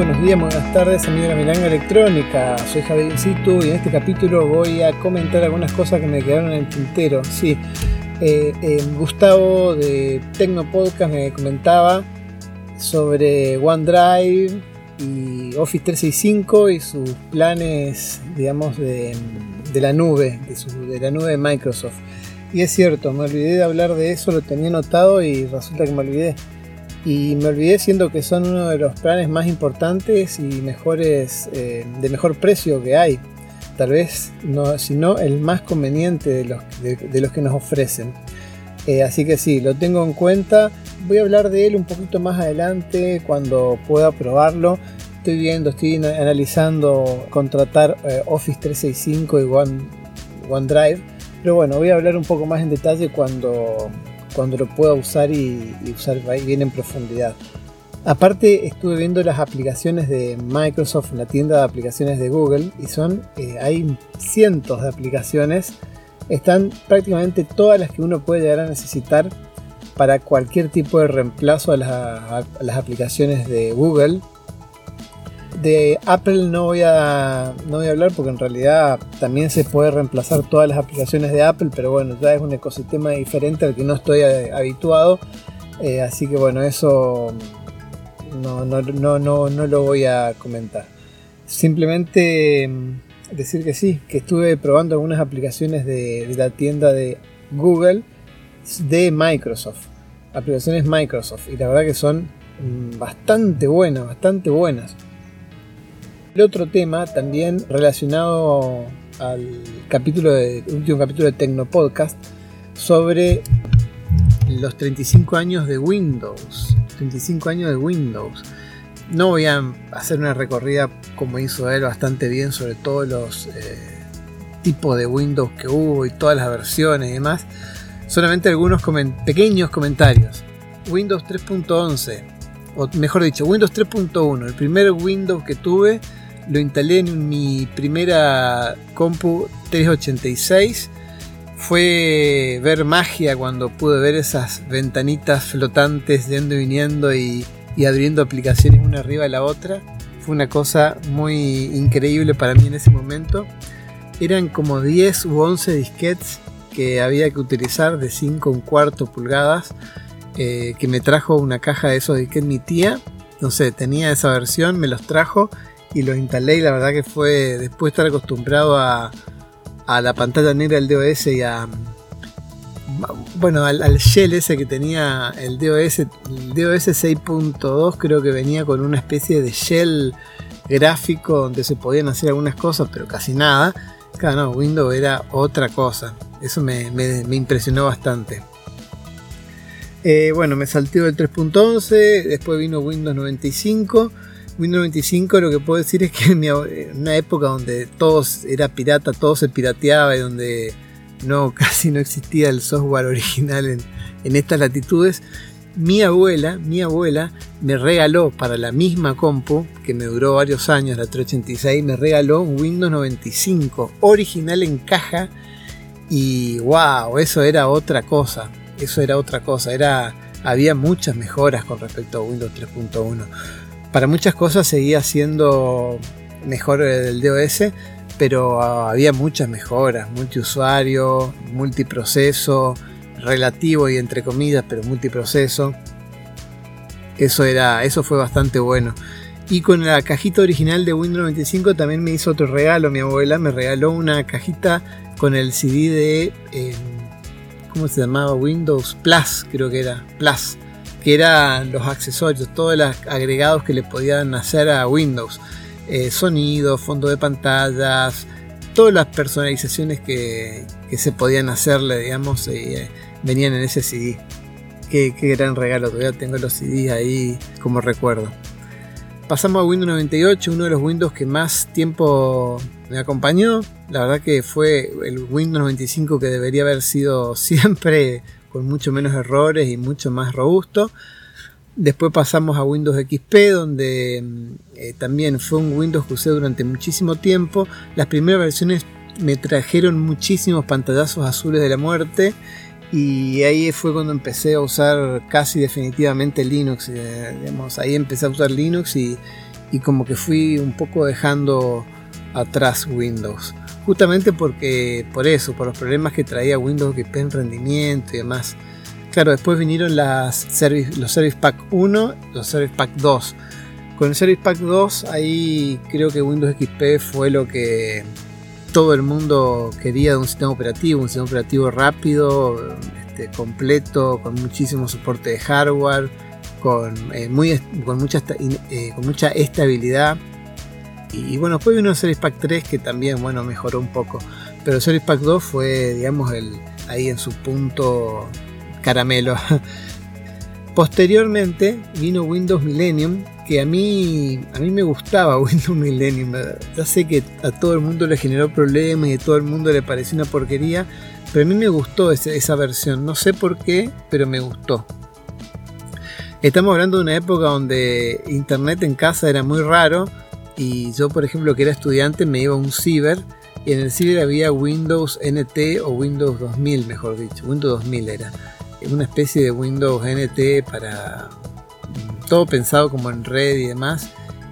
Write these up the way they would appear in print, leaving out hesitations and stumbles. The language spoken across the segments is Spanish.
buenos días, muy buenas tardes, amigos de la Milanga Electrónica. Soy Javier Incitu y en este capítulo voy a comentar algunas cosas que me quedaron en el tintero. Sí, Gustavo de Tecno Podcast me comentaba sobre OneDrive y Office 365 y sus planes, digamos, de la nube, de la nube de Microsoft. Y es cierto, me olvidé de hablar de eso, lo tenía anotado y resulta que me olvidé. Y me olvidé, siendo que son uno de los planes más importantes y mejores, de mejor precio que hay. Tal vez, no, sino el más conveniente de los que nos ofrecen. Así que sí, lo tengo en cuenta. Voy a hablar de él un poquito más adelante cuando pueda probarlo. Estoy analizando contratar Office 365 y OneDrive. Pero bueno, voy a hablar un poco más en detalle cuando lo pueda usar y usar bien en profundidad. Aparte, estuve viendo las aplicaciones de Microsoft en la tienda de aplicaciones de Google y hay cientos de aplicaciones. Están prácticamente todas las que uno puede llegar a necesitar para cualquier tipo de reemplazo a las aplicaciones de Google. De Apple no voy a hablar porque en realidad también se puede reemplazar todas las aplicaciones de Apple, pero bueno, ya es un ecosistema diferente al que no estoy habituado, así que bueno, eso no lo voy a comentar. Simplemente decir que sí, que estuve probando algunas aplicaciones de la tienda de Google de Microsoft, aplicaciones Microsoft, y la verdad que son bastante buenas. El otro tema también relacionado al último capítulo de Tecno Podcast sobre los 35 años de Windows. 35 años de Windows. No voy a hacer una recorrida como hizo él bastante bien sobre todos los tipos de Windows que hubo y todas las versiones y demás. Solamente algunos pequeños comentarios. Windows 3.11, o mejor dicho, Windows 3.1, el primer Windows que tuve. Lo instalé en mi primera compu 386. Fue ver magia cuando pude ver esas ventanitas flotantes yendo y viniendo y abriendo aplicaciones una arriba de la otra. Fue una cosa muy increíble para mí en ese momento. Eran como 10 u 11 disquetes que había que utilizar de 5 1/4 pulgadas, que me trajo una caja de esos disquetes mi tía. No sé, tenía esa versión, me los trajo y los instalé, y la verdad que fue, después de estar acostumbrado a la pantalla negra del DOS y al shell ese que tenía el DOS 6.2, creo que venía con una especie de shell gráfico donde se podían hacer algunas cosas, pero casi nada. Claro, no, Windows era otra cosa. Eso me impresionó bastante. Me salteó el 3.11, después vino Windows 95. Windows 95, lo que puedo decir es que en una época donde todo era pirata, todo se pirateaba y donde casi no existía el software original en estas latitudes, mi abuela me regaló para la misma compu, que me duró varios años, la 386, me regaló un Windows 95 original en caja, y wow, eso era otra cosa. Había muchas mejoras con respecto a Windows 3.1. Para muchas cosas seguía siendo mejor el DOS, pero había muchas mejoras: multiusuario, multiproceso, relativo y entre comillas, pero multiproceso. Eso fue bastante bueno. Y con la cajita original de Windows 95 también me hizo otro regalo. Mi abuela me regaló una cajita con el CD de ¿cómo se llamaba? Windows Plus, creo que era Plus, que eran los accesorios, todos los agregados que le podían hacer a Windows, sonido, fondo de pantallas, todas las personalizaciones que se podían hacerle, digamos, venían en ese CD. Qué gran regalo, todavía tengo los CDs ahí como recuerdo. Pasamos a Windows 98, uno de los Windows que más tiempo me acompañó. La verdad que fue el Windows 95 que debería haber sido siempre con mucho menos errores y mucho más robusto. Después pasamos a Windows XP, donde también fue un Windows que usé durante muchísimo tiempo. Las primeras versiones me trajeron muchísimos pantallazos azules de la muerte, y ahí fue cuando empecé a usar casi definitivamente Linux. Ahí empecé a usar Linux y y como que fui un poco dejando atrás Windows. Justamente por los problemas que traía Windows XP en rendimiento y demás. Claro, después vinieron los Service Pack 1, los Service Pack 2. Con el Service Pack 2, ahí creo que Windows XP fue lo que todo el mundo quería de un sistema operativo rápido, completo, con muchísimo soporte de hardware, con mucha estabilidad. Y bueno, después vino el Service Pack 3 que también, bueno, mejoró un poco. Pero el Service Pack 2 fue, digamos, ahí en su punto caramelo. Posteriormente vino Windows Millennium, que a mí me gustaba Windows Millennium. Ya sé que a todo el mundo le generó problemas y a todo el mundo le pareció una porquería, pero a mí me gustó esa versión. No sé por qué, pero me gustó. Estamos hablando de una época donde internet en casa era muy raro, y yo, por ejemplo, que era estudiante, me iba a un ciber, y en el ciber había Windows NT o Windows 2000, mejor dicho. Windows 2000 era una especie de Windows NT para todo pensado como en red y demás.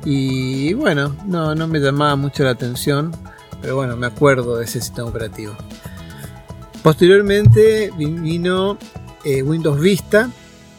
Y bueno, no me llamaba mucho la atención, pero bueno, me acuerdo de ese sistema operativo. Posteriormente vino Windows Vista,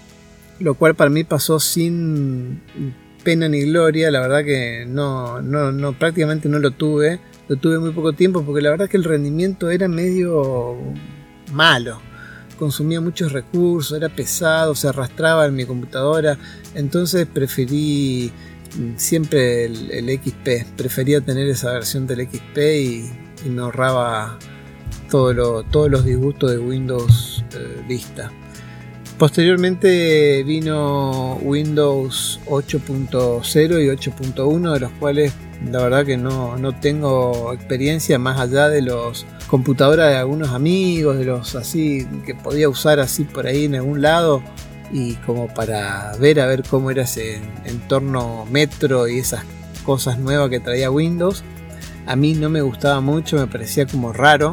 lo cual para mí pasó sin pena ni gloria. La verdad que no prácticamente no lo tuve muy poco tiempo, porque la verdad que el rendimiento era medio malo, consumía muchos recursos, era pesado, se arrastraba en mi computadora. Entonces preferí siempre el XP, prefería tener esa versión del XP y me ahorraba todos los disgustos de Windows Vista. Posteriormente vino Windows 8.0 y 8.1, de los cuales la verdad que no tengo experiencia más allá de los computadoras de algunos amigos, de los así que podía usar así por ahí en algún lado, y como para ver a ver cómo era ese entorno metro y esas cosas nuevas que traía Windows. A mí no me gustaba mucho, me parecía como raro,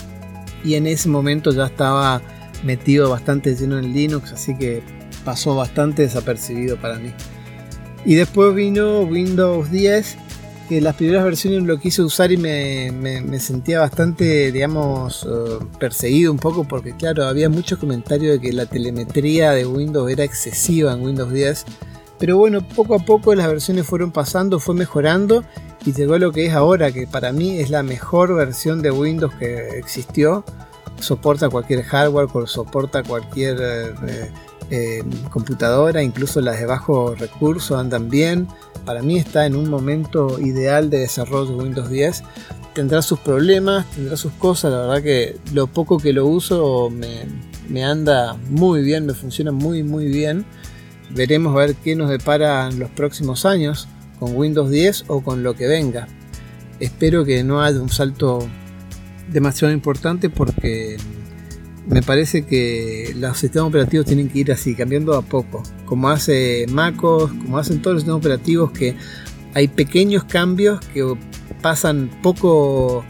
y en ese momento ya estaba metido bastante lleno en Linux, así que pasó bastante desapercibido para mí. Y después vino Windows 10, que las primeras versiones lo quise usar y me sentía bastante, digamos, perseguido un poco, porque claro, había muchos comentarios de que la telemetría de Windows era excesiva en Windows 10. Pero bueno, poco a poco las versiones fueron pasando, fue mejorando y llegó a lo que es ahora, que para mí es la mejor versión de Windows que existió. Soporta cualquier hardware, soporta cualquier computadora, incluso las de bajo recurso andan bien. Para mí está en un momento ideal de desarrollo de Windows 10. Tendrá sus problemas, tendrá sus cosas. La verdad que lo poco que lo uso me anda muy bien, me funciona muy bien. Veremos a ver qué nos depara en los próximos años con Windows 10 o con lo que venga. Espero que no haya un salto demasiado importante, porque me parece que los sistemas operativos tienen que ir así, cambiando a poco, como hace MacOS, como hacen todos los sistemas operativos, que hay pequeños cambios que pasan un poco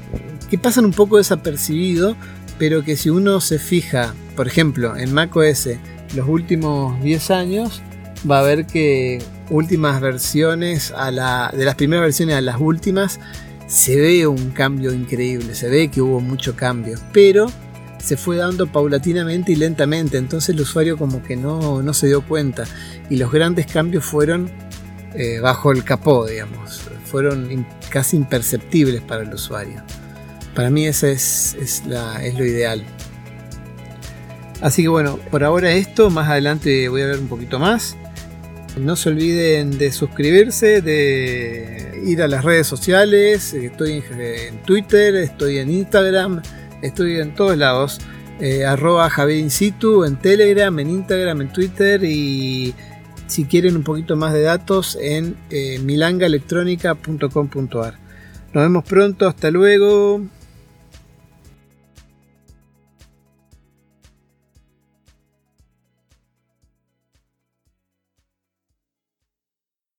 desapercibidos, pero que si uno se fija, por ejemplo, en macOS los últimos 10 años, va a ver que últimas versiones de las primeras versiones a las últimas, se ve un cambio increíble, se ve que hubo mucho cambio, pero se fue dando paulatinamente y lentamente, entonces el usuario como que no se dio cuenta, y los grandes cambios fueron bajo el capó, digamos, fueron casi imperceptibles para el usuario. Para mí ese es lo ideal. Así que bueno, por ahora esto, más adelante voy a ver un poquito más. No se olviden de suscribirse, de ir a las redes sociales. Estoy en Twitter, estoy en Instagram, estoy en todos lados. @JavierInSitu en Telegram, en Instagram, en Twitter, y si quieren un poquito más de datos en milangaelectronica.com.ar. Nos vemos pronto, hasta luego.